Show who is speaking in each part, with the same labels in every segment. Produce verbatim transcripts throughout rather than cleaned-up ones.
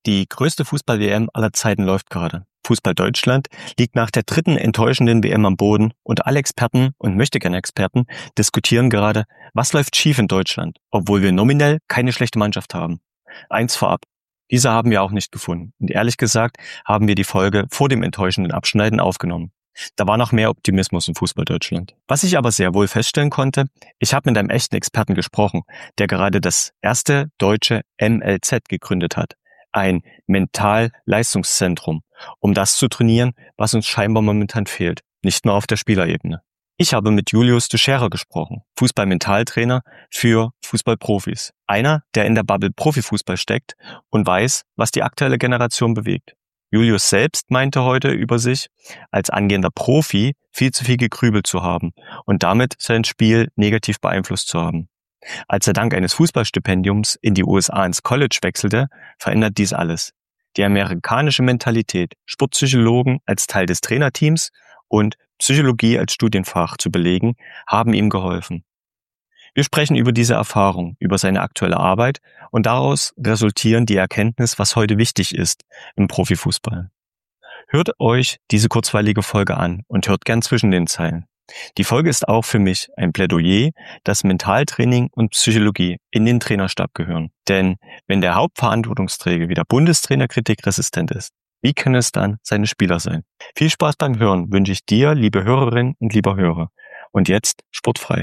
Speaker 1: Die größte Fußball-W M aller Zeiten läuft gerade. Fußball Deutschland liegt nach der dritten enttäuschenden W M am Boden und alle Experten und Möchtegern-Experten diskutieren gerade, was läuft schief in Deutschland, obwohl wir nominell keine schlechte Mannschaft haben. Eins vorab: Diese haben wir auch nicht gefunden. Und ehrlich gesagt haben wir die Folge vor dem enttäuschenden Abschneiden aufgenommen. Da war noch mehr Optimismus im Fußball Deutschland. Was ich aber sehr wohl feststellen konnte: Ich habe mit einem echten Experten gesprochen, der gerade das erste deutsche M L Z gegründet hat. Ein Mental-Leistungszentrum, um das zu trainieren, was uns scheinbar momentan fehlt, nicht nur auf der Spielerebene. Ich habe mit Julius de Scherer gesprochen, Fußball-Mentaltrainer für Fußballprofis. Einer, der in der Bubble Profifußball steckt und weiß, was die aktuelle Generation bewegt. Julius selbst meinte heute über sich, als angehender Profi viel zu viel gegrübelt zu haben und damit sein Spiel negativ beeinflusst zu haben. Als er dank eines Fußballstipendiums in die U S A ins College wechselte, verändert dies alles. Die amerikanische Mentalität, Sportpsychologen als Teil des Trainerteams und Psychologie als Studienfach zu belegen, haben ihm geholfen. Wir sprechen über diese Erfahrung, über seine aktuelle Arbeit und daraus resultieren die Erkenntnis, was heute wichtig ist im Profifußball. Hört euch diese kurzweilige Folge an und hört gern zwischen den Zeilen. Die Folge ist auch für mich ein Plädoyer, dass Mentaltraining und Psychologie in den Trainerstab gehören. Denn wenn der Hauptverantwortungsträger wie der Bundestrainer kritikresistent ist, wie können es dann seine Spieler sein? Viel Spaß beim Hören wünsche ich dir, liebe Hörerin und lieber Hörer. Und jetzt sportfrei.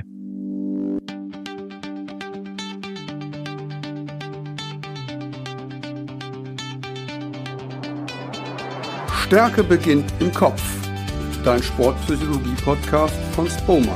Speaker 2: Stärke beginnt im Kopf. Dein Sportpsychologie-Podcast von Spomind.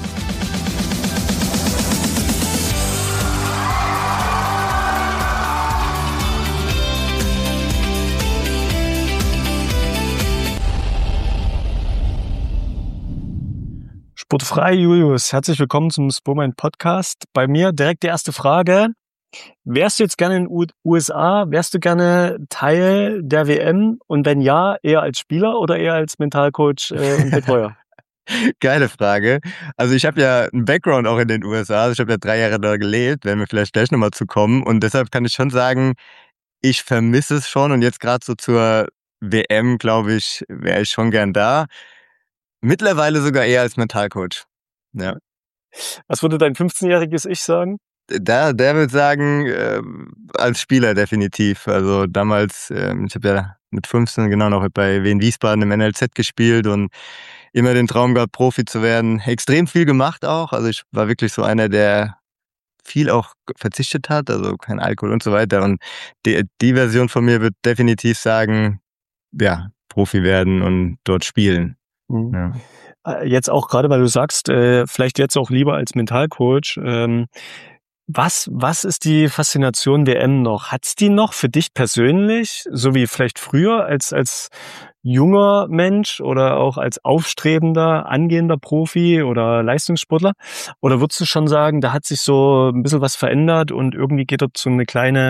Speaker 1: Sportfrei, Julius. Herzlich willkommen zum Spomind Podcast. Bei mir direkt die erste Frage. Wärst du jetzt gerne in den U S A? Wärst du gerne Teil der W M? Und wenn ja, eher als Spieler oder eher als Mentalcoach äh, und Betreuer?
Speaker 3: Geile Frage. Also ich habe ja einen Background auch in den U S A. Also ich habe ja drei Jahre da gelebt, werden wir vielleicht gleich nochmal zu kommen. Und deshalb kann ich schon sagen, ich vermisse es schon. Und jetzt gerade so zur W M, glaube ich, wäre ich schon gern da. Mittlerweile sogar eher als Mentalcoach. Ja.
Speaker 1: Was würde dein fünfzehnjähriges Ich sagen?
Speaker 3: Da, der würde sagen, äh, als Spieler definitiv. Also damals, äh, ich habe ja mit fünfzehn genau noch bei Wien Wiesbaden im N L Z gespielt und immer den Traum gehabt, Profi zu werden. Extrem viel gemacht auch. Also ich war wirklich so einer, der viel auch verzichtet hat, also kein Alkohol und so weiter. Und die, die Version von mir wird definitiv sagen, ja, Profi werden und dort spielen.
Speaker 1: Mhm.
Speaker 3: Ja.
Speaker 1: Jetzt auch gerade, weil du sagst, äh, vielleicht jetzt auch lieber als Mentalcoach. Ähm, Was, was ist die Faszination W M noch? Hat's die noch für dich persönlich, so wie vielleicht früher als, als junger Mensch oder auch als aufstrebender, angehender Profi oder Leistungssportler? Oder würdest du schon sagen, da hat sich so ein bisschen was verändert und irgendwie geht dort so eine kleine,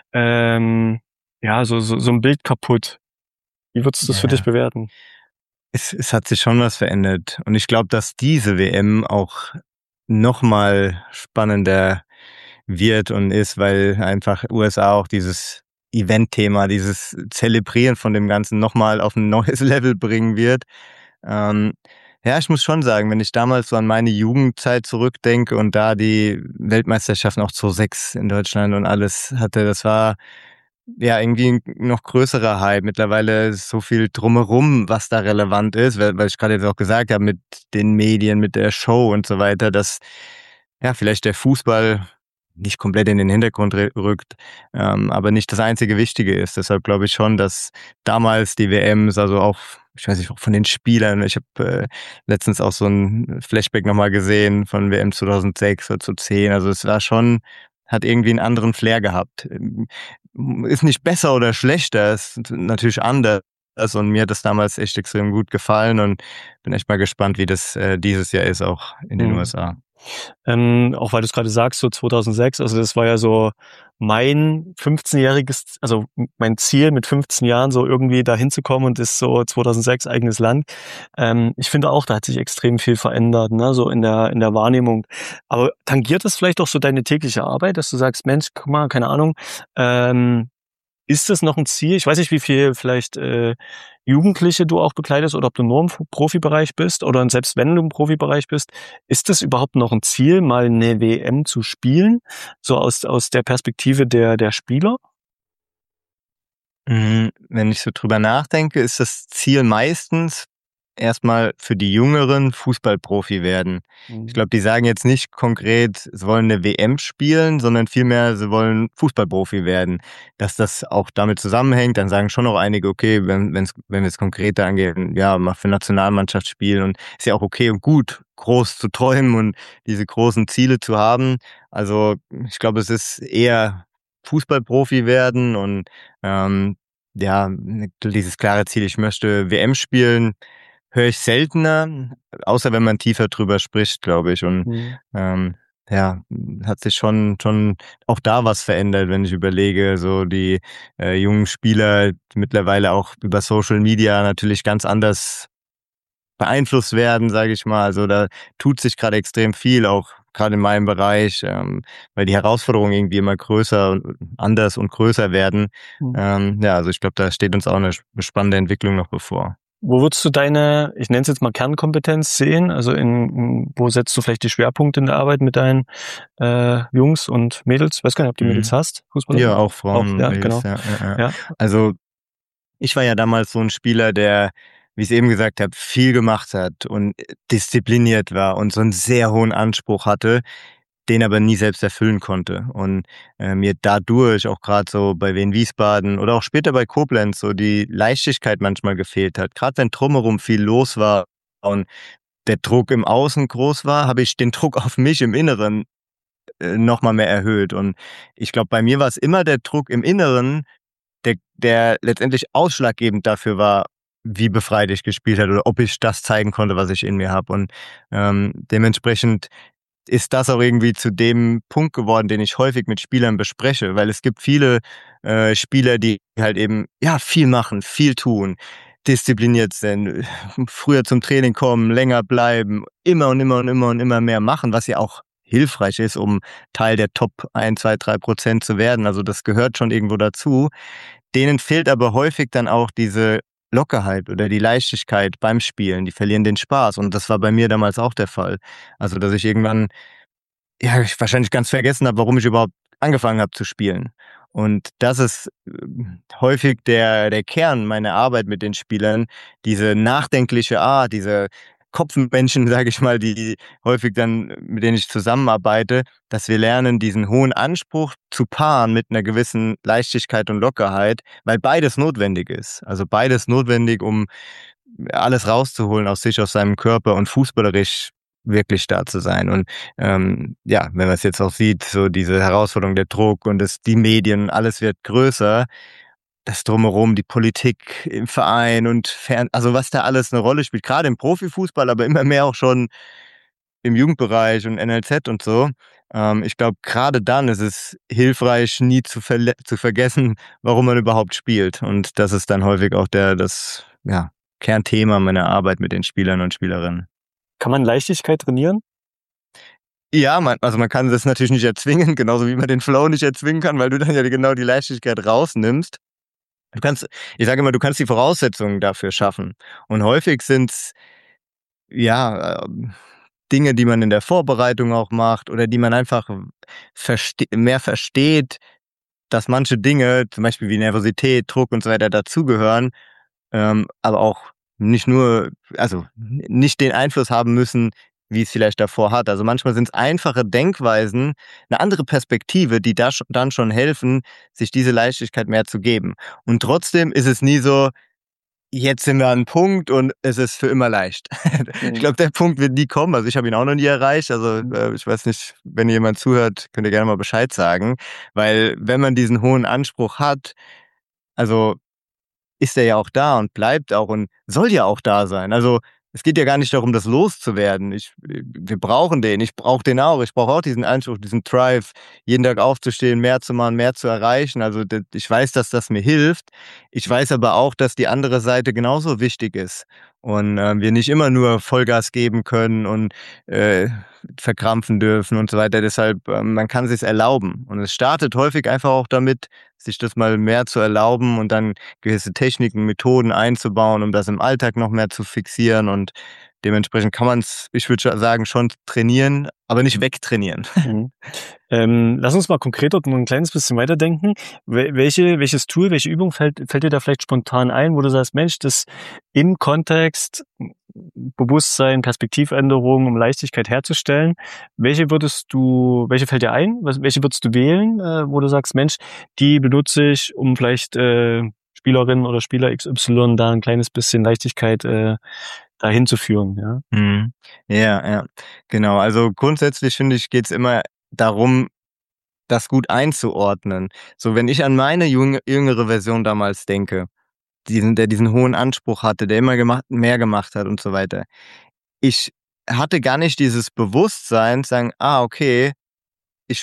Speaker 1: ähm, ja, so, so, so ein Bild kaputt? Wie würdest du das
Speaker 3: Ja.
Speaker 1: für dich bewerten?
Speaker 3: Es, es hat sich schon was verändert. Und ich glaube, dass diese W M auch nochmal spannender wird und ist, weil einfach U S A auch dieses Event-Thema, dieses Zelebrieren von dem Ganzen nochmal auf ein neues Level bringen wird. Ähm, ja, ich muss schon sagen, wenn ich damals so an meine Jugendzeit zurückdenke und da die Weltmeisterschaften auch zweitausendsechs in Deutschland und alles hatte, das war ja irgendwie ein noch größerer Hype. Mittlerweile ist so viel drumherum, was da relevant ist, weil, weil ich gerade jetzt auch gesagt habe, mit den Medien, mit der Show und so weiter, dass ja vielleicht der Fußball nicht komplett in den Hintergrund rückt, ähm, aber nicht das einzige Wichtige ist. Deshalb glaube ich schon, dass damals die W Ms, also auch, ich weiß nicht, auch von den Spielern, ich habe äh, letztens auch so ein Flashback nochmal gesehen von W M zweitausendsechs oder zweitausendzehn, also es war schon, hat irgendwie einen anderen Flair gehabt. Ist nicht besser oder schlechter, ist natürlich anders. Also und mir hat das damals echt extrem gut gefallen und bin echt mal gespannt, wie das äh, dieses Jahr ist, auch in den
Speaker 1: Mhm.
Speaker 3: U S A.
Speaker 1: Ähm, auch weil du es gerade sagst, so zweitausendsechs, also das war ja so mein fünfzehnjähriges, also mein Ziel mit fünfzehn Jahren, so irgendwie da hinzukommen und ist so zweitausendsechs eigenes Land. Ähm, ich finde auch, da hat sich extrem viel verändert, ne, so in der, in der Wahrnehmung. Aber tangiert das vielleicht auch so deine tägliche Arbeit, dass du sagst, Mensch, guck mal, keine Ahnung, ähm, Ist das noch ein Ziel? Ich weiß nicht, wie viel vielleicht äh, Jugendliche du auch begleitest oder ob du nur im Profibereich bist oder selbst wenn du im Profibereich bist, ist das überhaupt noch ein Ziel, mal eine W M zu spielen, so aus aus der Perspektive der der Spieler?
Speaker 3: Hm, wenn ich so drüber nachdenke, ist das Ziel meistens erstmal für die Jüngeren Fußballprofi werden. Ich
Speaker 1: Mhm.
Speaker 3: glaube, die sagen jetzt nicht konkret, sie wollen eine W M spielen, sondern vielmehr, sie wollen Fußballprofi werden. Dass das auch damit zusammenhängt, dann sagen schon auch einige, okay, wenn wenn's wenn wir es konkreter angehen, ja, mal für Nationalmannschaft spielen und ist ja auch okay und gut, groß zu träumen und diese großen Ziele zu haben. Also, ich glaube, es ist eher Fußballprofi werden und, ähm, ja, dieses klare Ziel, ich möchte W M spielen, höre ich seltener, außer wenn man tiefer drüber spricht, glaube ich. Und
Speaker 1: Mhm.
Speaker 3: ähm, ja, hat sich schon schon auch da was verändert, wenn ich überlege, so die äh, jungen Spieler mittlerweile auch über Social Media natürlich ganz anders beeinflusst werden, sage ich mal. Also da tut sich gerade extrem viel, auch gerade in meinem Bereich, ähm, weil die Herausforderungen irgendwie immer größer und anders und größer werden.
Speaker 1: Mhm.
Speaker 3: Ähm, ja, also ich glaube, da steht uns auch eine spannende Entwicklung noch bevor.
Speaker 1: Wo würdest du deine, ich nenne es jetzt mal Kernkompetenz sehen? Also in, in wo setzt du vielleicht die Schwerpunkte in der Arbeit mit deinen äh, Jungs und Mädels? Weiß gar nicht, ob du Mädels
Speaker 3: Mhm.
Speaker 1: hast, Fußballer?
Speaker 3: Ja, auch
Speaker 1: Auch,
Speaker 3: Frauen,
Speaker 1: ja,
Speaker 3: Mädels,
Speaker 1: genau.
Speaker 3: ja, ja, ja.
Speaker 1: Ja.
Speaker 3: Also, ich war ja damals so 'n Spieler, der, wie ich's eben gesagt habe, viel gemacht hat und diszipliniert war und so 'n sehr hohen Anspruch hatte, den aber nie selbst erfüllen konnte. Und, äh, mir dadurch auch grad so bei Wien Wiesbaden oder auch später bei Koblenz so die Leichtigkeit manchmal gefehlt hat. Grad wenn drumherum viel los war und der Druck im Außen groß war, habe ich den Druck auf mich im Inneren, äh, noch mal mehr erhöht. Und ich glaube, bei mir war's immer der Druck im Inneren, der der letztendlich ausschlaggebend dafür war, wie befreit ich gespielt habe oder ob ich das zeigen konnte, was ich in mir habe. Und, ähm, dementsprechend ist das auch irgendwie zu dem Punkt geworden, den ich häufig mit Spielern bespreche, weil es gibt viele äh, Spieler, die halt eben, ja, viel machen, viel tun, diszipliniert sind, früher zum Training kommen, länger bleiben, immer und immer und immer und immer mehr machen, was ja auch hilfreich ist, um Teil der Top ein, zwei, drei Prozent zu werden. Also das gehört schon irgendwo dazu. Denen fehlt aber häufig dann auch diese Lockerheit oder die Leichtigkeit beim Spielen. Die verlieren den Spaß und das war bei mir damals auch der Fall. Also, dass ich irgendwann, ja, ich wahrscheinlich ganz vergessen habe, warum ich überhaupt angefangen habe zu spielen. Und das ist ähm, häufig der der Kern meiner Arbeit mit den Spielern, diese nachdenkliche Art, diese Kopfmenschen, sage ich mal, die häufig dann mit denen ich zusammenarbeite, dass wir lernen, diesen hohen Anspruch zu paaren mit einer gewissen Leichtigkeit und Lockerheit, weil beides notwendig ist. Also, beides notwendig, um alles rauszuholen aus sich, aus seinem Körper und fußballerisch wirklich da zu sein. Und, ähm, ja, wenn man's jetzt auch sieht, so diese Herausforderung, der Druck und das die Medien, alles wird größer. Das Drumherum, die Politik im Verein und Fern also, was da alles 'ne Rolle spielt, grade im Profifußball, aber immer mehr auch schon im Jugendbereich und N L Z und so. Ähm, ich glaube, grade dann ist es hilfreich, nie zu verle zu vergessen, warum man überhaupt spielt. Und das ist dann häufig auch der das, ja, Kernthema meiner Arbeit mit den Spielern und Spielerinnen.
Speaker 1: Kann man Leichtigkeit trainieren?
Speaker 3: Ja, man also, man kann das natürlich nicht erzwingen, genauso wie man den Flow nicht erzwingen kann, weil du dann ja genau die Leichtigkeit rausnimmst. Du kannst ich sage immer, du kannst die Voraussetzungen dafür schaffen. Und häufig sind's, ja, ähm, Dinge, die man in der Vorbereitung auch macht oder die man einfach verste mehr versteht, dass manche Dinge, zum Beispiel wie Nervosität, Druck und so weiter dazugehören, ähm, aber auch nicht nur also, n nicht den Einfluss haben müssen, wie es vielleicht davor hat. Also, manchmal sind's einfache Denkweisen, 'ne andere Perspektive, die da sch dann schon helfen, sich diese Leichtigkeit mehr zu geben. Und trotzdem ist es nie so: „Jetzt sind wir an 'n Punkt und es ist für immer leicht.“ Ich
Speaker 1: Mhm.
Speaker 3: glaube, der Punkt wird nie kommen. Also, ich habe ihn auch noch nie erreicht. Also,
Speaker 1: Mhm.
Speaker 3: äh, ich weiß nicht, wenn jemand zuhört, könnt ihr gerne mal Bescheid sagen. Weil wenn man diesen hohen Anspruch hat, also ist er ja auch da und bleibt auch und soll ja auch da sein. Also, es geht ja gar nicht darum, das loszuwerden. Ich äh, wir brauchen den. Ich brauche den auch. Ich brauche auch diesen Anspruch, diesen Drive, jeden Tag aufzustehen, mehr zu machen, mehr zu erreichen. Also, d ich weiß, dass das mir hilft. Ich weiß aber auch, dass die andere Seite genauso wichtig ist. und äh, wir nicht immer nur Vollgas geben können und äh, verkrampfen dürfen und so weiter. Deshalb, äh, man kann es sich erlauben. Und es startet häufig einfach auch damit, sich das mal mehr zu erlauben und dann gewisse Techniken, Methoden einzubauen, um das im Alltag noch mehr zu fixieren. Und dementsprechend kann man es, ich würde sagen, schon trainieren, aber nicht wegtrainieren.
Speaker 1: Mhm. Ähm, lass uns mal konkret dort ein kleines bisschen weiterdenken. Wel- Welche, welches Tool, welche Übung fällt, fällt dir da vielleicht spontan ein, wo du sagst, Mensch, das im Kontext Bewusstsein, Perspektivänderung, um Leichtigkeit herzustellen. Welche würdest du, welche fällt dir ein? Was- Welche würdest du wählen, äh, wo du sagst, Mensch, die benutze ich, um vielleicht äh, Spielerin oder Spieler X Y da ein kleines bisschen Leichtigkeit äh, dahin zu führen, ja?
Speaker 3: Mhm. Ja, ja, genau. Also grundsätzlich finde ich, geht's immer darum, das gut einzuordnen. So, wenn ich an meine jüng- jüngere Version damals denke, diesen, der diesen hohen Anspruch hatte, der immer gemacht, mehr gemacht hat und so weiter. Ich hatte gar nicht dieses Bewusstsein, zu sagen, ah, okay, ich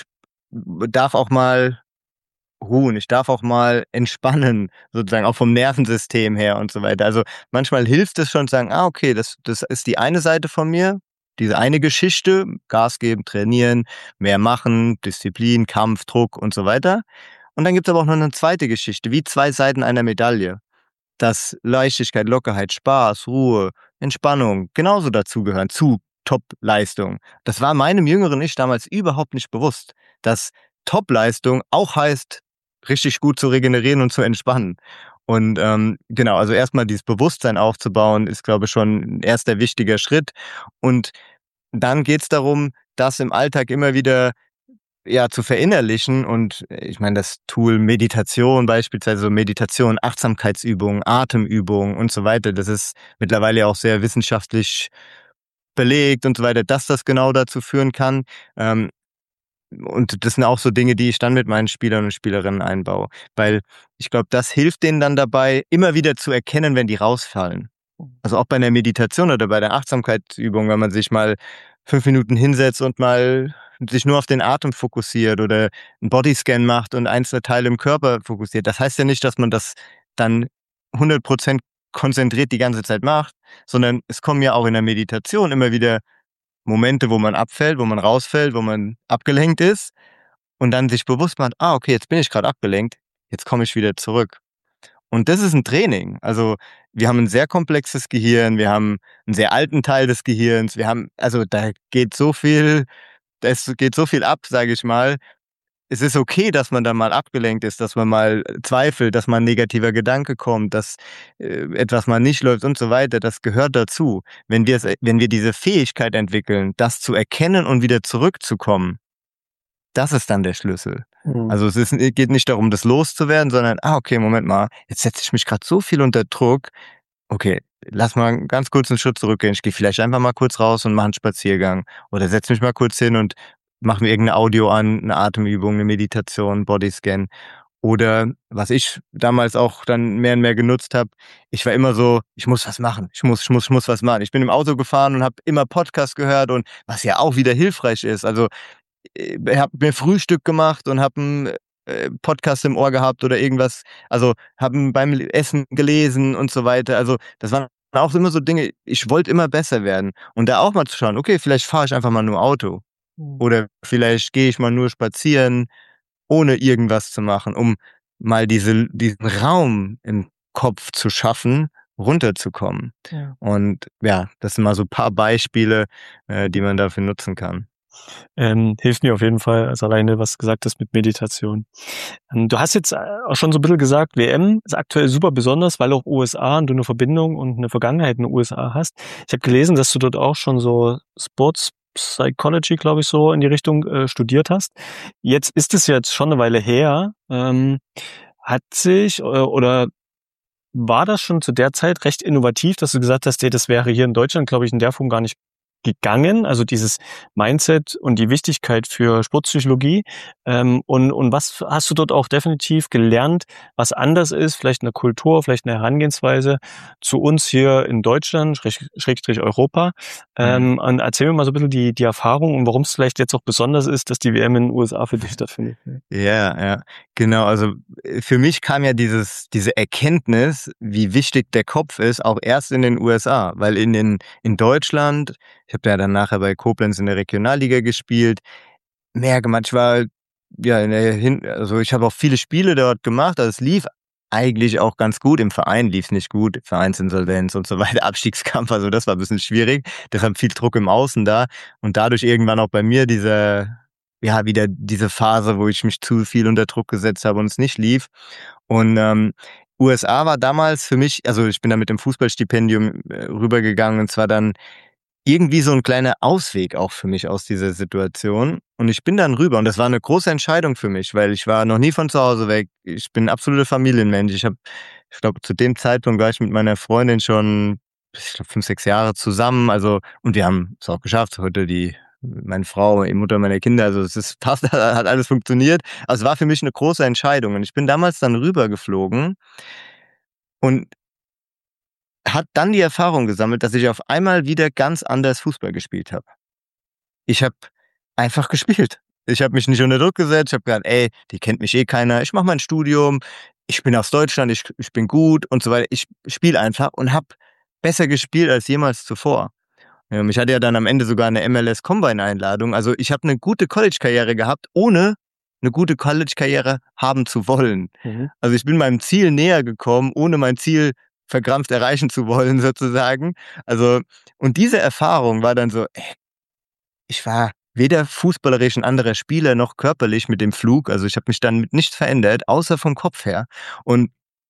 Speaker 3: darf auch mal ruhen, ich darf auch mal entspannen, sozusagen auch vom Nervensystem her und so weiter. Also manchmal hilft es schon zu sagen, ah, okay, das, das ist die eine Seite von mir, diese eine Geschichte, Gas geben, trainieren, mehr machen, Disziplin, Kampf, Druck und so weiter. Und dann gibt es aber auch noch eine zweite Geschichte, wie zwei Seiten einer Medaille, dass Leichtigkeit, Lockerheit, Spaß, Ruhe, Entspannung genauso dazugehören zu Top-Leistung. Das war meinem jüngeren Ich damals überhaupt nicht bewusst, dass Top-Leistung auch heißt, richtig gut zu regenerieren und zu entspannen. Und ähm, genau, also erstmal dieses Bewusstsein aufzubauen, ist, glaube ich, schon ein erster wichtiger Schritt. Und dann geht es darum, das im Alltag immer wieder ja, zu verinnerlichen. Und ich meine, das Tool Meditation beispielsweise, so Meditation, Achtsamkeitsübungen, Atemübungen und so weiter, das ist mittlerweile auch sehr wissenschaftlich belegt und so weiter, dass das genau dazu führen kann. Ähm, und das sind auch so Dinge, die ich dann mit meinen Spielern und Spielerinnen einbaue. Weil ich glaube, das hilft denen dann dabei, immer wieder zu erkennen, wenn die rausfallen. Also auch bei einer Meditation oder bei der Achtsamkeitsübung, wenn man sich mal fünf Minuten hinsetzt und mal sich nur auf den Atem fokussiert oder einen Bodyscan macht und einzelne Teile im Körper fokussiert. Das heißt ja nicht, dass man das dann hundert Prozent konzentriert die ganze Zeit macht, sondern es kommen ja auch in der Meditation immer wieder Momente, wo man abfällt, wo man rausfällt, wo man abgelenkt ist und dann sich bewusst macht, ah, okay, jetzt bin ich gerade abgelenkt, jetzt komme ich wieder zurück. Und das ist ein Training. Also, wir haben ein sehr komplexes Gehirn, wir haben einen sehr alten Teil des Gehirns, wir haben also, da geht so viel es geht so viel ab, sage ich mal. Es ist okay, dass man dann mal abgelenkt ist, dass man mal zweifelt, dass mal 'n negativer Gedanke kommt, dass, äh, etwas mal nicht läuft und so weiter. Das gehört dazu. Wenn wir es wenn wir diese Fähigkeit entwickeln, das zu erkennen und wieder zurückzukommen, das ist dann der Schlüssel.
Speaker 1: Mhm.
Speaker 3: Also es ist, geht nicht darum, das loszuwerden, sondern, ah, okay, Moment mal, jetzt setze ich mich gerade so viel unter Druck. Okay, lass mal ganz kurz einen Schritt zurückgehen. Ich gehe vielleicht einfach mal kurz raus und mache einen Spaziergang. Oder setze mich mal kurz hin und mache mir irgendein Audio an, eine Atemübung, eine Meditation, Bodyscan. Oder was ich damals auch dann mehr und mehr genutzt habe, ich war immer so, ich muss was machen, ich muss, ich muss, ich muss was machen. Ich bin im Auto gefahren und habe immer Podcast gehört und was ja auch wieder hilfreich ist. Also ich habe mir Frühstück gemacht und habe einen äh, Podcast im Ohr gehabt oder irgendwas, also habe beim Essen gelesen und so weiter. Also das waren auch immer so Dinge, ich wollte immer besser werden. Und da auch mal zu schauen, okay, vielleicht fahre ich einfach mal nur Auto
Speaker 1: Mhm.
Speaker 3: oder vielleicht gehe ich mal nur spazieren, ohne irgendwas zu machen, um mal diese, diesen Raum im Kopf zu schaffen, runterzukommen.
Speaker 1: Ja.
Speaker 3: Und ja, das sind mal so ein paar Beispiele, äh, die man dafür nutzen kann.
Speaker 1: Ähm, hilft mir auf jeden Fall, also alleine, was du gesagt hast mit Meditation. Ähm, du hast jetzt äh, auch schon so ein bisschen gesagt, W M ist aktuell super besonders, weil auch U S A und du eine Verbindung und eine Vergangenheit in den U S A hast. Ich habe gelesen, dass du dort auch schon so Sports Psychology, glaube ich, so in die Richtung äh, studiert hast. Jetzt ist es jetzt schon eine Weile her. Ähm, hat sich äh, oder war das schon zu der Zeit recht innovativ, dass du gesagt hast, hey, das wäre hier in Deutschland, glaube ich, in der Form gar nicht gegangen, also dieses Mindset und die Wichtigkeit für Sportpsychologie. Ähm, und, und was hast du dort auch definitiv gelernt, was anders ist, vielleicht eine Kultur, vielleicht eine Herangehensweise zu uns hier in Deutschland, Schräg- Schrägstrich Europa? Ähm,
Speaker 3: Mhm.
Speaker 1: und erzähl mir mal so ein bisschen die, die Erfahrung und warum es vielleicht jetzt auch besonders ist, dass die W M in den U S A für dich stattfindet.
Speaker 3: Ja, ja, genau. Also äh, für mich kam ja dieses, diese Erkenntnis, wie wichtig der Kopf ist, auch erst in den U S A, weil in den in Deutschland, ich habe ja dann nachher bei Koblenz in der Regionalliga gespielt, mehr gemacht. Ich war ja in der Hin also ich habe auch viele Spiele dort gemacht, also es lief eigentlich auch ganz gut. Im Verein lief es nicht gut, Vereinsinsolvenz und so weiter, Abstiegskampf, also das war ein bisschen schwierig. Deshalb viel Druck im Außen da und dadurch irgendwann auch bei mir diese, ja, wieder diese Phase, wo ich mich zu viel unter Druck gesetzt habe und es nicht lief. Und ähm, U S A war damals für mich, also ich bin da mit dem Fußballstipendium äh, rübergegangen und zwar dann irgendwie so ein kleiner Ausweg auch für mich aus dieser Situation. Und ich bin dann rüber und das war eine große Entscheidung für mich, weil ich war noch nie von zu Hause weg. Ich bin 'n absoluter Familienmensch. Ich habe ich glaube, zu dem Zeitpunkt war ich mit meiner Freundin schon, ich glaube, fünf, sechs Jahre zusammen. Also und wir haben es auch geschafft. Heute die meine Frau, die Mutter meiner Kinder, also es ist passt, hat alles funktioniert. Also, es war für mich eine große Entscheidung und ich bin damals dann rübergeflogen und hat dann die Erfahrung gesammelt, dass ich auf einmal wieder ganz anders Fußball gespielt habe. Ich habe einfach gespielt. Ich habe mich nicht unter Druck gesetzt. Ich habe gedacht: „Ey, die kennt mich eh keiner. Ich mache mein Studium. Ich bin aus Deutschland. Ich ich bin gut und so weiter.“ Ich spiele einfach und habe besser gespielt als jemals zuvor. Ähm, ich hatte ja dann am Ende sogar 'ne M L S Combine-Einladung. Also, ich habe 'ne gute College-Karriere gehabt, ohne 'ne gute College-Karriere haben zu wollen.
Speaker 1: Mhm.
Speaker 3: Also, ich bin meinem Ziel näher gekommen, ohne mein Ziel verkrampft erreichen zu wollen sozusagen. Also und diese Erfahrung war dann so, ey, ich war weder fußballerisch 'n anderer Spieler noch körperlich mit dem Flug. Also, ich habe mich dann mit nichts verändert, außer vom Kopf her. Und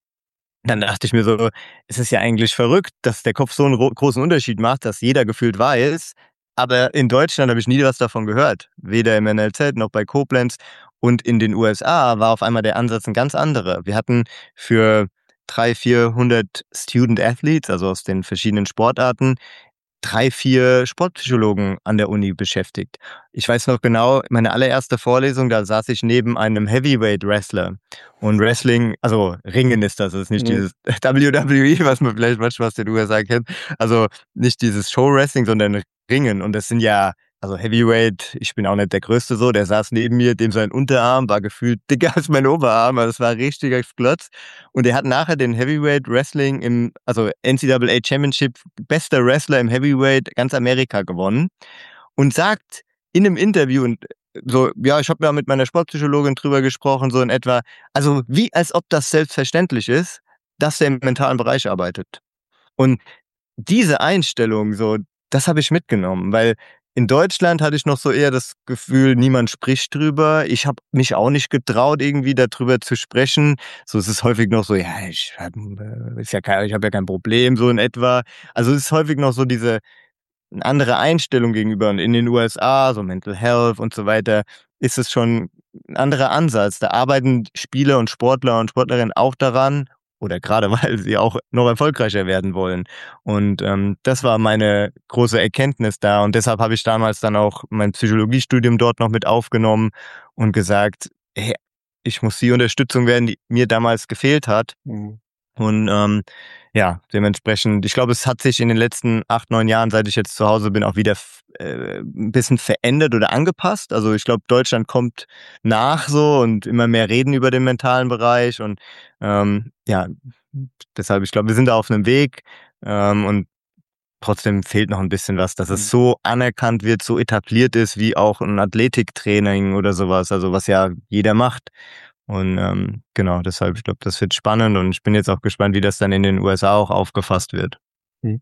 Speaker 3: dann dachte ich mir so, es ist ja eigentlich verrückt, dass der Kopf so 'n ro großen Unterschied macht, dass jeder gefühlt weiß. Aber in Deutschland habe ich nie was davon gehört. Weder im N L Z noch bei Koblenz. Und in den U S A war auf einmal der Ansatz 'n ganz anderer. Wir hatten für dreihundert, vierhundert Student Athletes, also aus den verschiedenen Sportarten, drei, vier Sportpsychologen an der Uni beschäftigt. Ich weiß noch genau, meine allererste Vorlesung, da saß ich neben einem Heavyweight-Wrestler. Und Wrestling, also Ringen ist das, das ist nicht
Speaker 1: Mhm.
Speaker 3: dieses W W E, was man vielleicht manchmal aus den U S A kennt. Also nicht dieses Show-Wrestling, sondern Ringen. Und das sind ja, also Heavyweight, ich bin auch nicht der Größte so, der saß neben mir, dem sein Unterarm war gefühlt dicker als mein Oberarm, also das war ein richtiger Klotz. Und er hat nachher den Heavyweight Wrestling im, also N C double A Championship, bester Wrestler im Heavyweight ganz Amerika gewonnen und sagt in einem Interview und so, ja, ich habe ja mit meiner Sportpsychologin drüber gesprochen, so in etwa, also wie als ob das selbstverständlich ist, dass er im mentalen Bereich arbeitet. Und diese Einstellung, so, das habe ich mitgenommen, weil in Deutschland hatte ich noch so eher das Gefühl, niemand spricht drüber. Ich habe mich auch nicht getraut, irgendwie darüber zu sprechen. So, es ist häufig noch so, ja, ich habe äh, ist ja kein, ich habe ja kein Problem, so in etwa. Also es ist häufig noch so diese eine andere Einstellung gegenüber. Und in den U S A, so Mental Health und so weiter, ist es schon ein anderer Ansatz. Da arbeiten Spieler und Sportler und Sportlerinnen auch daran, oder gerade weil sie auch noch erfolgreicher werden wollen. Und ähm, das war meine große Erkenntnis da. Und deshalb habe ich damals dann auch mein Psychologiestudium dort noch mit aufgenommen und gesagt, hey, ich muss die Unterstützung werden, die mir damals gefehlt hat.
Speaker 1: Mhm.
Speaker 3: Und ähm, ja, dementsprechend, ich glaube, es hat sich in den letzten acht, neun Jahren, seit ich jetzt zu Hause bin, auch wieder f- äh, ein bisschen verändert oder angepasst. Also ich glaube, Deutschland kommt nach so und immer mehr reden über den mentalen Bereich. Und ähm, ja, deshalb, ich glaube, wir sind da auf einem Weg. Ähm, und trotzdem fehlt noch ein bisschen was, dass es
Speaker 1: Mhm.
Speaker 3: so anerkannt wird, so etabliert ist, wie auch ein Athletiktraining oder sowas, also was ja jeder macht. Und ähm, genau, deshalb, ich glaube, das wird spannend und ich bin jetzt auch gespannt, wie das dann in den U S A auch aufgefasst wird.
Speaker 1: Mhm.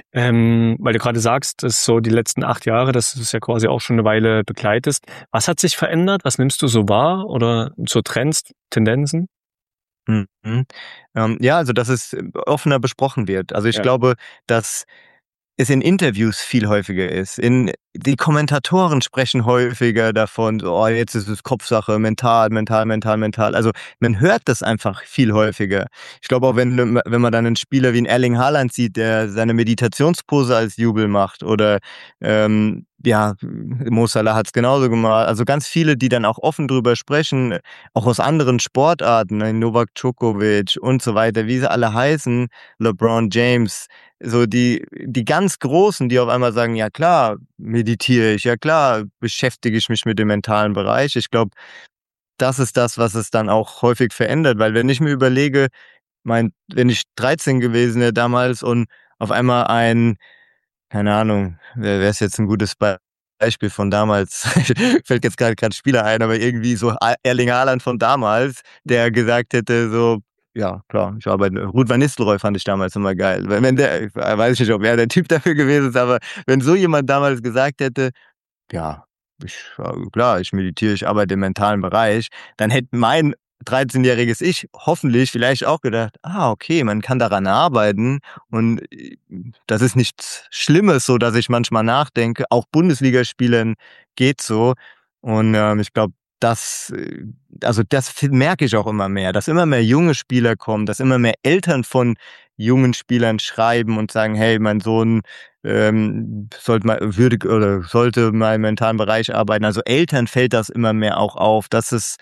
Speaker 1: Ähm, weil du gerade sagst, dass so die letzten acht Jahre, dass du es ja quasi auch schon eine Weile begleitest. Was hat sich verändert? Was nimmst du so wahr? Oder so Trends, Tendenzen?
Speaker 3: Mhm. Ähm, ja, also dass es offener besprochen wird. Also ich
Speaker 1: Ja.
Speaker 3: glaube, dass es in Interviews viel häufiger ist. In, die Kommentatoren sprechen häufiger davon, so, oh, jetzt ist es Kopfsache, mental, mental, mental, mental. Also man hört das einfach viel häufiger. Ich glaube auch, wenn, wenn man dann einen Spieler wie einen Erling Haaland sieht, der seine Meditationspose als Jubel macht oder ähm, ja, Mo Salah hat es genauso gemacht. Also ganz viele, die dann auch offen drüber sprechen, auch aus anderen Sportarten, ne? Novak Djokovic und so weiter, wie sie alle heißen, LeBron James, so die, die ganz Großen, die auf einmal sagen, ja klar, meditiere ich, ja klar, beschäftige ich mich mit dem mentalen Bereich. Ich glaube, das ist das, was es dann auch häufig verändert, weil wenn ich mir überlege, mein, wenn ich dreizehn gewesen wäre damals und auf einmal ein, keine Ahnung, wer wäre es jetzt ein gutes Beispiel von damals, fällt jetzt gerade gerade Spieler ein, aber irgendwie so Erling Haaland von damals, der gesagt hätte, so, ja, klar, ich arbeite. Ruud van Nistelrooy fand ich damals immer geil. Wenn, wenn der, weiß ich nicht, ob er der Typ dafür gewesen ist, aber wenn so jemand damals gesagt hätte, ja, ich, klar, ich meditiere, ich arbeite im mentalen Bereich, dann hätte mein dreizehnjähriges Ich hoffentlich vielleicht auch gedacht, ah, okay, man kann daran arbeiten und das ist nichts Schlimmes, so dass ich manchmal nachdenke. Auch Bundesligaspielern geht so und ähm, ich glaube, das, also das merke ich auch immer mehr, dass immer mehr junge Spieler kommen, dass immer mehr Eltern von jungen Spielern schreiben und sagen, hey, mein Sohn ähm, sollte mal würdig oder sollte mal im mentalen Bereich arbeiten. Also Eltern fällt das immer mehr auch auf, dass es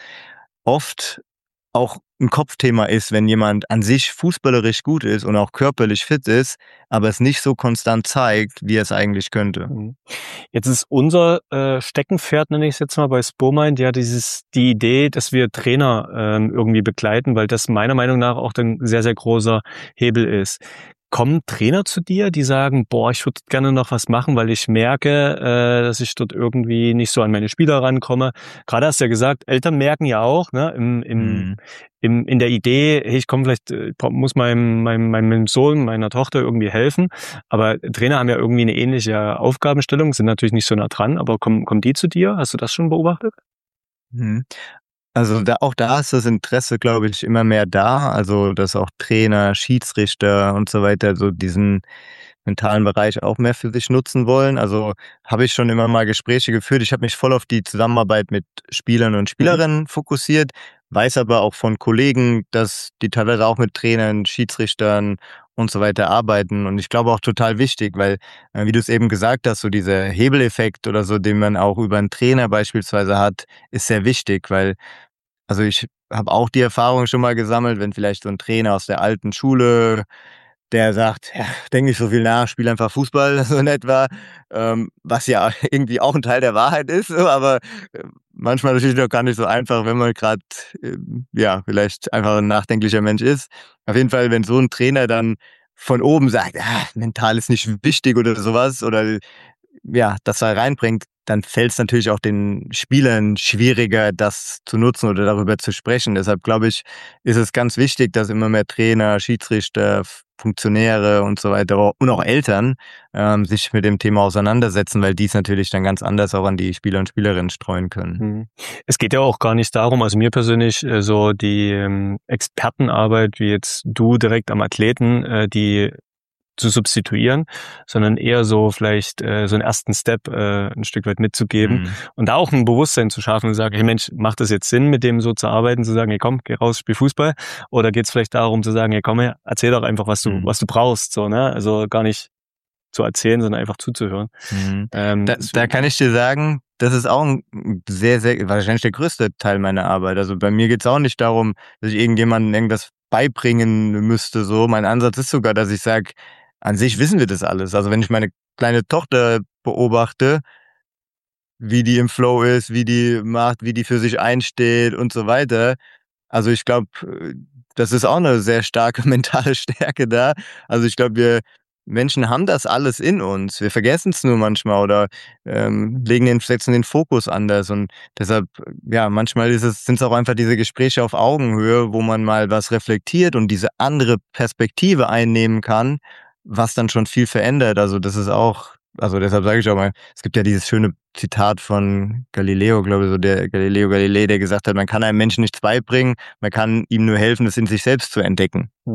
Speaker 3: oft auch ein Kopfthema ist, wenn jemand an sich fußballerisch gut ist und auch körperlich fit ist, aber es nicht so konstant zeigt, wie er es eigentlich könnte.
Speaker 1: Jetzt ist unser äh, Steckenpferd, nenne ich es jetzt mal, bei SpoMind, ja dieses die Idee, dass wir Trainer ähm, irgendwie begleiten, weil das meiner Meinung nach auch ein sehr, sehr großer Hebel ist. Kommen Trainer zu dir, die sagen, boah, ich würde gerne noch was machen, weil ich merke, äh, dass ich dort irgendwie nicht so an meine Spieler rankomme. Gerade hast du ja gesagt, Eltern merken ja auch, ne, im, im, mhm. im, in der Idee, hey, ich komme vielleicht, ich muss meinem, meinem, meinem Sohn, meiner Tochter irgendwie helfen. Aber Trainer haben ja irgendwie eine ähnliche Aufgabenstellung, sind natürlich nicht so nah dran, aber kommen, kommen die zu dir? Hast du das schon beobachtet?
Speaker 3: Mhm. Also da, auch da ist das Interesse, glaube ich, immer mehr da. Also dass auch Trainer, Schiedsrichter und so weiter so diesen mentalen Bereich auch mehr für sich nutzen wollen. Also habe ich schon immer mal Gespräche geführt. Ich habe mich voll auf die Zusammenarbeit mit Spielern und Spielerinnen mhm. fokussiert, weiß aber auch von Kollegen, dass die teilweise auch mit Trainern, Schiedsrichtern und so weiter arbeiten. Und ich glaube auch total wichtig, weil, wie du es eben gesagt hast, so dieser Hebeleffekt oder so, den man auch über einen Trainer beispielsweise hat, ist sehr wichtig, weil, also ich habe auch die Erfahrung schon mal gesammelt, wenn vielleicht so ein Trainer aus der alten Schule, der sagt, ja, denk nicht so viel nach, spiel einfach Fußball, so in etwa, ähm, was ja irgendwie auch ein Teil der Wahrheit ist, so, aber äh, manchmal natürlich auch gar nicht so einfach, wenn man gerade, äh, ja, vielleicht einfach ein nachdenklicher Mensch ist. Auf jeden Fall, wenn so ein Trainer dann von oben sagt, ah, mental ist nicht wichtig oder sowas, oder ja, das da reinbringt, dann fällt es natürlich auch den Spielern schwieriger, das zu nutzen oder darüber zu sprechen. Deshalb glaube ich, ist es ganz wichtig, dass immer mehr Trainer, Schiedsrichter, Funktionäre und so weiter und auch Eltern ähm, sich mit dem Thema auseinandersetzen, weil die es natürlich dann ganz anders auch an die Spieler und Spielerinnen streuen können.
Speaker 1: Es geht ja auch gar nicht darum, also mir persönlich äh, so die ähm, Expertenarbeit, wie jetzt du direkt am Athleten, äh, die zu substituieren, sondern eher so vielleicht äh, so einen ersten Step äh, ein Stück weit mitzugeben mhm. und da auch ein Bewusstsein zu schaffen und sagen, hey Mensch, macht das jetzt Sinn, mit dem so zu arbeiten, zu sagen, hey komm, geh raus, spiel Fußball, oder geht es vielleicht darum zu sagen, hey komm her, erzähl doch einfach, was du mhm. was du brauchst, so, ne, also gar nicht zu erzählen, sondern einfach zuzuhören.
Speaker 3: Mhm. Ähm, da, da kann ich dir sagen, das ist auch ein sehr, sehr, wahrscheinlich der größte Teil meiner Arbeit. Also bei mir geht es auch nicht darum, dass ich irgendjemandem irgendwas beibringen müsste, so. Mein Ansatz ist sogar, dass ich sage, an sich wissen wir das alles. Also wenn ich meine kleine Tochter beobachte, wie die im Flow ist, wie die macht, wie die für sich einsteht und so weiter. Also ich glaube, das ist auch eine sehr starke mentale Stärke da. Also ich glaube, wir Menschen haben das alles in uns. Wir vergessen es nur manchmal oder ähm, legen den, setzen den Fokus anders. Und deshalb, ja, manchmal ist es, sind es auch einfach diese Gespräche auf Augenhöhe, wo man mal was reflektiert und diese andere Perspektive einnehmen kann, was dann schon viel verändert. Also das ist auch, also deshalb sage ich auch mal, es gibt ja dieses schöne Zitat von Galileo, glaube ich, so der Galileo Galilei, der gesagt hat, man kann einem Menschen nichts beibringen, man kann ihm nur helfen, es in sich selbst zu entdecken.
Speaker 1: Hm.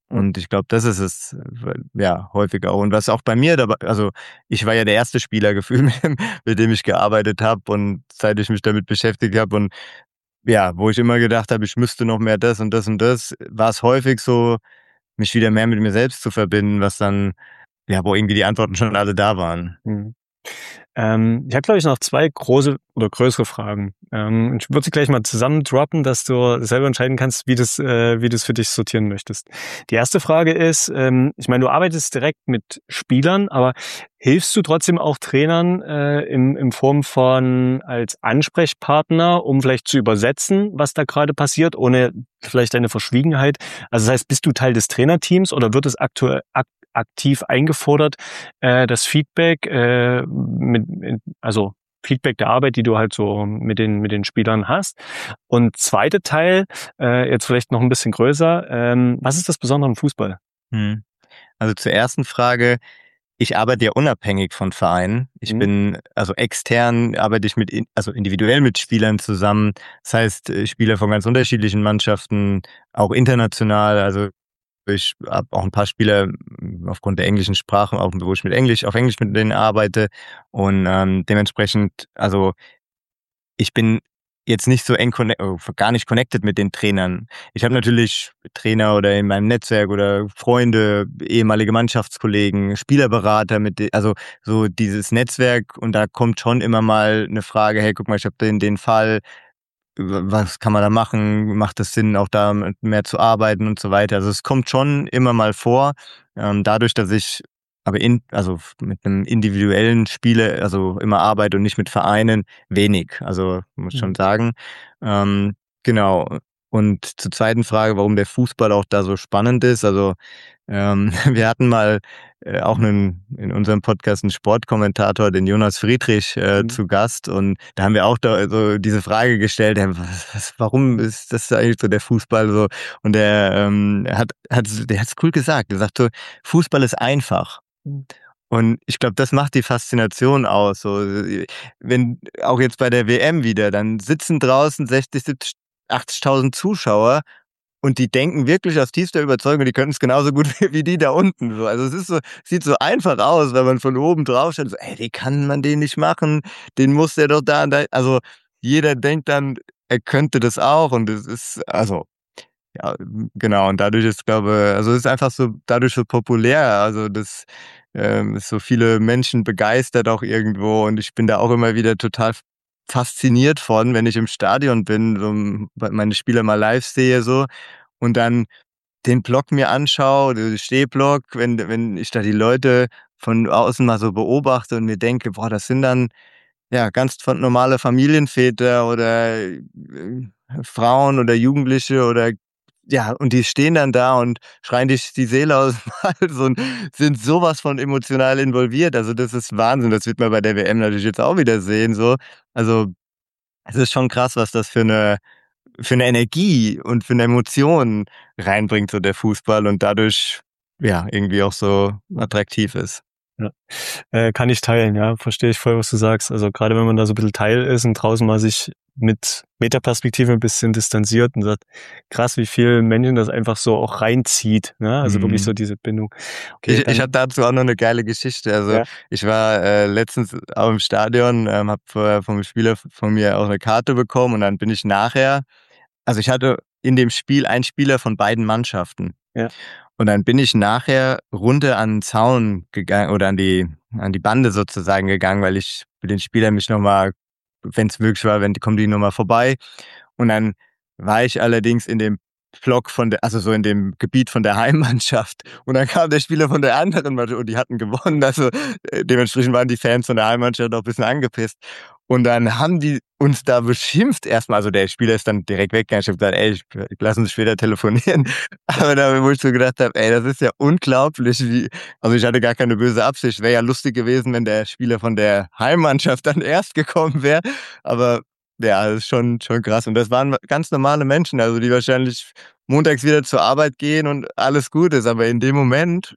Speaker 3: Und ich glaube, das ist es ja häufig auch. Und was auch bei mir dabei, also ich war ja der erste Spieler gefühlt, mit, mit dem ich gearbeitet habe und seit ich mich damit beschäftigt habe und ja, wo ich immer gedacht habe, ich müsste noch mehr das und das und das, war es häufig so, mich wieder mehr mit mir selbst zu verbinden, was dann, ja, wo irgendwie die Antworten schon alle da waren.
Speaker 1: Mhm. Ähm, ich habe, glaube ich, noch zwei große oder größere Fragen. Ähm, ich würde sie gleich mal zusammen droppen, dass du selber entscheiden kannst, wie das, äh, wie du es für dich sortieren möchtest. Die erste Frage ist, ähm, ich meine, du arbeitest direkt mit Spielern, aber hilfst du trotzdem auch Trainern äh, im, in Form von als Ansprechpartner, um vielleicht zu übersetzen, was da gerade passiert, ohne vielleicht eine Verschwiegenheit? Also das heißt, bist du Teil des Trainerteams oder wird es aktuell ak aktiv eingefordert, äh, das Feedback, äh, mit, also Feedback der Arbeit, die du halt so mit den mit den Spielern hast. Und zweite Teil, äh, jetzt vielleicht noch ein bisschen größer, ähm, was ist das Besondere am Fußball?
Speaker 3: Hm. Also zur ersten Frage, ich arbeite ja unabhängig von Vereinen. Ich
Speaker 1: Mhm.
Speaker 3: bin, also extern arbeite ich mit, also individuell mit Spielern zusammen. Das heißt, Spieler von ganz unterschiedlichen Mannschaften, auch international. Also ich habe auch ein paar Spieler aufgrund der englischen Sprache, auch wo ich mit Englisch, auf Englisch mit denen arbeite. Und ähm, dementsprechend, also ich bin jetzt nicht so eng connect, gar nicht connected mit den Trainern. Ich habe natürlich Trainer oder in meinem Netzwerk oder Freunde, ehemalige Mannschaftskollegen, Spielerberater, mit de- also so dieses Netzwerk, und da kommt schon immer mal eine Frage, hey, guck mal, ich habe den den Fall, was kann man da machen? Macht es Sinn, auch da mehr zu arbeiten und so weiter? Also es kommt schon immer mal vor, ähm, dadurch, dass ich aber in, also mit einem individuellen Spieler, also immer arbeite und nicht mit Vereinen, wenig. Also muss schon
Speaker 1: Mhm.
Speaker 3: sagen. Ähm, genau. Und zur zweiten Frage, warum der Fußball auch da so spannend ist. Also ähm, wir hatten mal äh, auch einen, in unserem Podcast einen Sportkommentator, den Jonas Friedrich, äh,
Speaker 1: Mhm.
Speaker 3: zu Gast. Und da haben wir auch da so diese Frage gestellt, ja, was, was, warum ist das eigentlich so der Fußball so? Und der ähm, hat, hat, der hat's cool gesagt. Er sagt so, Fußball ist einfach. Und ich glaube, das macht die Faszination aus. So, wenn auch jetzt bei der W M wieder, dann sitzen draußen sechzig, siebzig, achtzigtausend Zuschauer und die denken wirklich aus tiefster Überzeugung, die könnten es genauso gut wie die da unten. So. Also es ist so, sieht so einfach aus, wenn man von oben drauf schaut. So, ey, wie kann man den nicht machen? Den muss der doch da, da. Also jeder denkt dann, er könnte das auch, und es ist, also ja, genau. Und dadurch ist, glaube, also es ist einfach so dadurch so populär. Also das ähm, ist so viele Menschen begeistert auch irgendwo, und ich bin da auch immer wieder total fasziniert von, wenn ich im Stadion bin, so meine Spieler mal live sehe so und dann den Block mir anschaue, den Stehblock, wenn wenn ich da die Leute von außen mal so beobachte und mir denke, boah, das sind dann ja ganz normale Familienväter oder äh, Frauen oder Jugendliche oder ja, und die stehen dann da und schreien dich die Seele aus dem Hals und sind sowas von emotional involviert. Also das ist Wahnsinn. Das wird man bei der W M natürlich jetzt auch wieder sehen. So, also es ist schon krass, was das für eine für eine Energie und für eine Emotion reinbringt, so der Fußball, und dadurch ja irgendwie auch so attraktiv ist.
Speaker 1: Ja. Äh, kann ich teilen, ja, verstehe ich voll, was du sagst. Also gerade wenn man da so ein bisschen Teil ist und draußen mal sich mit Metaperspektive ein bisschen distanziert und sagt, krass, wie viel Menschen das einfach so auch reinzieht, ne? Also wirklich so
Speaker 3: Mhm.
Speaker 1: diese Bindung. Okay,
Speaker 3: Ich,
Speaker 1: dann,
Speaker 3: ich habe dazu auch noch eine geile Geschichte. Also
Speaker 1: ja,
Speaker 3: ich war äh, letztens auch im Stadion, ähm, habe vorher vom Spieler von mir auch eine Karte bekommen, und dann bin ich nachher, also ich hatte in dem Spiel einen Spieler von beiden Mannschaften.
Speaker 1: ja,
Speaker 3: Und dann bin ich nachher runter an den Zaun gegangen oder an die an die Bande sozusagen gegangen, weil ich für den Spieler mich nochmal, wenn es möglich war, wenn die kommen die nochmal vorbei. Und dann war ich allerdings in dem Block von der, also so in dem Gebiet von der Heimmannschaft. Und dann kam der Spieler von der anderen Mannschaft und die hatten gewonnen. Also äh, dementsprechend waren die Fans von der Heimmannschaft auch ein bisschen angepisst. Und dann haben die uns da beschimpft erstmal. Also der Spieler ist dann direkt weggegangen. Ich habe gesagt, ey, ich, lass uns später telefonieren. Aber da, wo ich so gedacht habe, ey, das ist ja unglaublich, wie, also ich hatte gar keine böse Absicht. Wäre ja lustig gewesen, wenn der Spieler von der Heimmannschaft dann erst gekommen wäre. Aber ja, das ist schon, schon krass. Und das waren ganz normale Menschen, also die wahrscheinlich montags wieder zur Arbeit gehen und alles gut ist. Aber in dem Moment,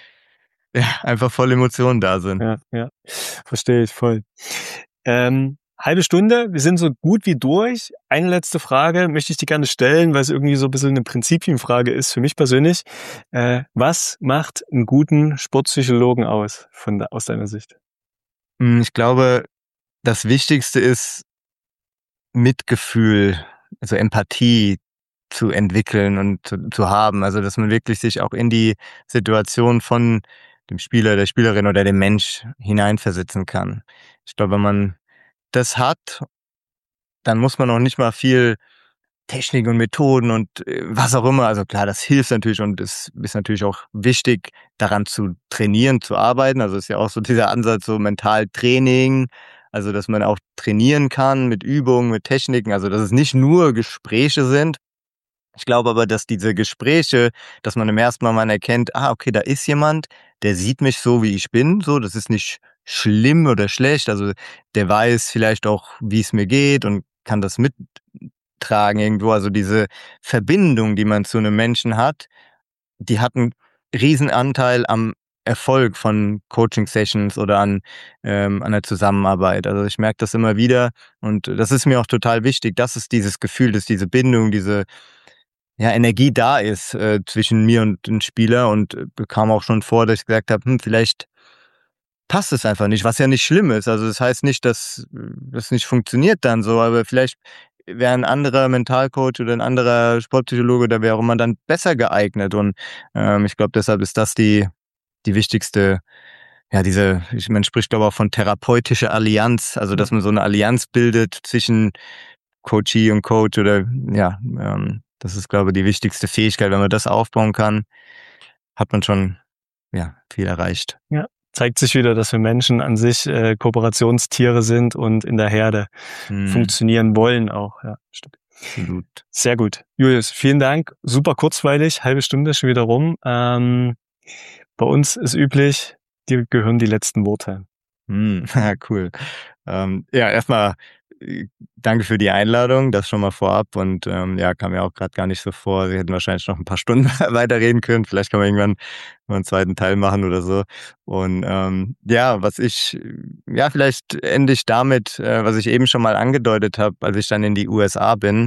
Speaker 3: ja, einfach voll Emotionen da sind.
Speaker 1: ja, ja, verstehe ich voll. Ähm, halbe Stunde, wir sind so gut wie durch. Eine letzte Frage möchte ich dir gerne stellen, weil es irgendwie so ein bisschen eine Prinzipienfrage ist für mich persönlich. Äh, was macht einen guten Sportpsychologen aus, von aus deiner Sicht?
Speaker 3: Ich glaube, das Wichtigste ist Mitgefühl, also Empathie zu entwickeln und zu, zu haben. Also, dass man wirklich sich auch in die Situation von dem Spieler, der Spielerin oder dem Mensch hineinversetzen kann. Ich glaube, wenn man das hat, dann muss man auch nicht mal viel Technik und Methoden und äh, was auch immer. Also klar, das hilft natürlich und es ist natürlich auch wichtig, daran zu trainieren, zu arbeiten. Also ist ja auch so dieser Ansatz, so Mentaltraining, also dass man auch trainieren kann mit Übungen, mit Techniken, also dass es nicht nur Gespräche sind. Ich glaube aber, dass diese Gespräche, dass man im ersten Mal mal erkennt, ah, okay, da ist jemand, der sieht mich so, wie ich bin, so, das ist nicht schlimm oder schlecht, also der weiß vielleicht auch, wie es mir geht und kann das mittragen irgendwo, also diese Verbindung, die man zu einem Menschen hat, die hat einen Riesenanteil am Erfolg von Coaching-Sessions oder an, ähm, an der Zusammenarbeit. Also ich merke das immer wieder und das ist mir auch total wichtig, dass es dieses Gefühl, dass diese Bindung, diese ja, Energie da ist äh, zwischen mir und dem Spieler und äh, kam auch schon vor, dass ich gesagt habe, hm, vielleicht passt es einfach nicht, was ja nicht schlimm ist. Also das heißt nicht, dass das nicht funktioniert dann so, aber vielleicht wäre ein anderer Mentalcoach oder ein anderer Sportpsychologe, da wäre auch immer dann besser geeignet und ähm, ich glaube, deshalb ist das die die wichtigste, ja, diese, man spricht glaube ich auch von therapeutischer Allianz, also dass man so eine Allianz bildet zwischen Coachee und Coach oder ja, ähm, das ist, glaube ich, die wichtigste Fähigkeit. Wenn man das aufbauen kann, hat man schon ja viel erreicht.
Speaker 1: Ja, zeigt sich wieder, dass wir Menschen an sich äh, Kooperationstiere sind und in der Herde hm. funktionieren wollen auch. Ja, stimmt.
Speaker 3: Absolut.
Speaker 1: Sehr gut. Julius, vielen Dank. Super kurzweilig, halbe Stunde schon wieder rum. Ähm, bei uns ist üblich, dir gehören die letzten Worte.
Speaker 3: Hm. Cool. Ähm, ja, erstmal danke für die Einladung, das schon mal vorab und ähm, ja, kam mir auch gerade gar nicht so vor. Wir hätten wahrscheinlich noch ein paar Stunden weiterreden können. Vielleicht kann man irgendwann mal einen zweiten Teil machen oder so. Und ähm, ja, was ich, ja, vielleicht ende ich damit, äh, was ich eben schon mal angedeutet habe, als ich dann in die U S A bin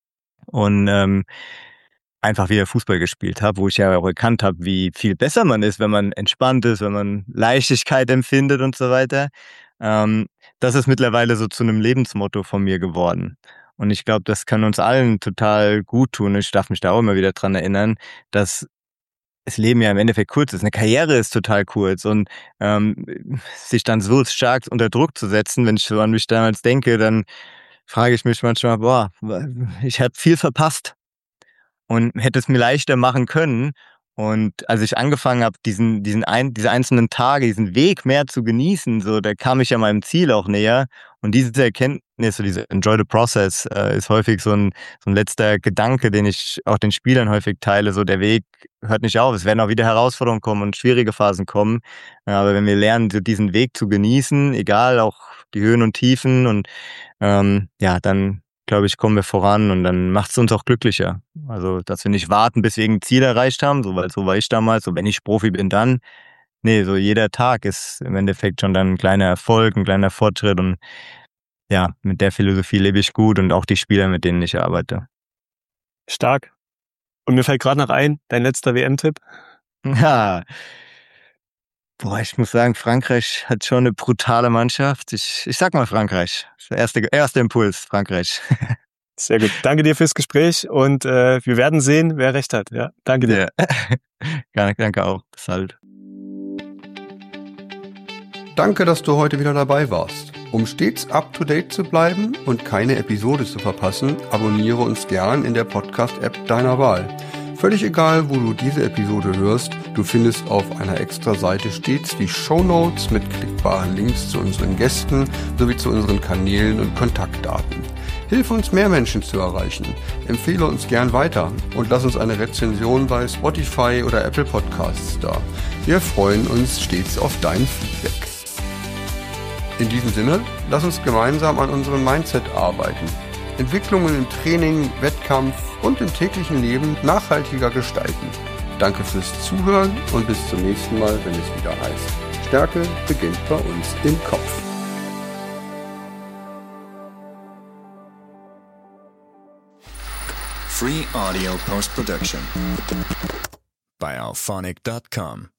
Speaker 3: und ähm, einfach wieder Fußball gespielt habe, wo ich ja auch erkannt habe, wie viel besser man ist, wenn man entspannt ist, wenn man Leichtigkeit empfindet und so weiter. Ähm, das ist mittlerweile so zu einem Lebensmotto von mir geworden. Und ich glaube, das kann uns allen total gut tun. Ich darf mich da auch immer wieder dran erinnern, dass das Leben ja im Endeffekt kurz ist. Eine Karriere ist total kurz und ähm, sich dann so stark unter Druck zu setzen, wenn ich so an mich damals denke, dann frage ich mich manchmal, boah, ich habe viel verpasst und hätte es mir leichter machen können. Und als ich angefangen habe, diesen, diesen ein, diese einzelnen Tage, diesen Weg mehr zu genießen, so, da kam ich ja meinem Ziel auch näher. Und diese Erkenntnis, so diese Enjoy the Process, äh, ist häufig so ein, so ein letzter Gedanke, den ich auch den Spielern häufig teile. So, der Weg hört nicht auf. Es werden auch wieder Herausforderungen kommen und schwierige Phasen kommen. Ja, aber wenn wir lernen, so diesen Weg zu genießen, egal, auch die Höhen und Tiefen und ähm, ja, dann glaube ich, kommen wir voran und dann macht es uns auch glücklicher. Also, dass wir nicht warten, bis wir irgendein Ziel erreicht haben, so, weil so war ich damals, so wenn ich Profi bin, dann. Nee, so jeder Tag ist im Endeffekt schon dann ein kleiner Erfolg, ein kleiner Fortschritt und ja, mit der Philosophie lebe ich gut und auch die Spieler, mit denen ich arbeite.
Speaker 1: Stark. Und mir fällt gerade noch ein, dein letzter W M-Tipp?
Speaker 3: Ja. Boah, ich muss sagen, Frankreich hat schon eine brutale Mannschaft. Ich, ich sag mal Frankreich. Der erste, erste Impuls, Frankreich.
Speaker 1: Sehr gut. Danke dir fürs Gespräch und äh, wir werden sehen, wer recht hat. Ja, danke dir.
Speaker 3: Ja. Danke auch. Bis halt.
Speaker 2: Danke, dass du heute wieder dabei warst. Um stets up-to-date zu bleiben und keine Episode zu verpassen, abonniere uns gern in der Podcast-App deiner Wahl. Völlig egal, wo du diese Episode hörst, du findest auf einer extra Seite stets die Shownotes mit klickbaren Links zu unseren Gästen sowie zu unseren Kanälen und Kontaktdaten. Hilf uns, mehr Menschen zu erreichen. Empfehle uns gern weiter und lass uns eine Rezension bei Spotify oder Apple Podcasts da. Wir freuen uns stets auf dein Feedback. In diesem Sinne, lass uns gemeinsam an unserem Mindset arbeiten. Entwicklungen im Training, Wettkampf und im täglichen Leben nachhaltiger gestalten. Danke fürs Zuhören und bis zum nächsten Mal, wenn es wieder heißt: Stärke beginnt bei uns im Kopf.
Speaker 4: Free audio post-production by alphonic dot com.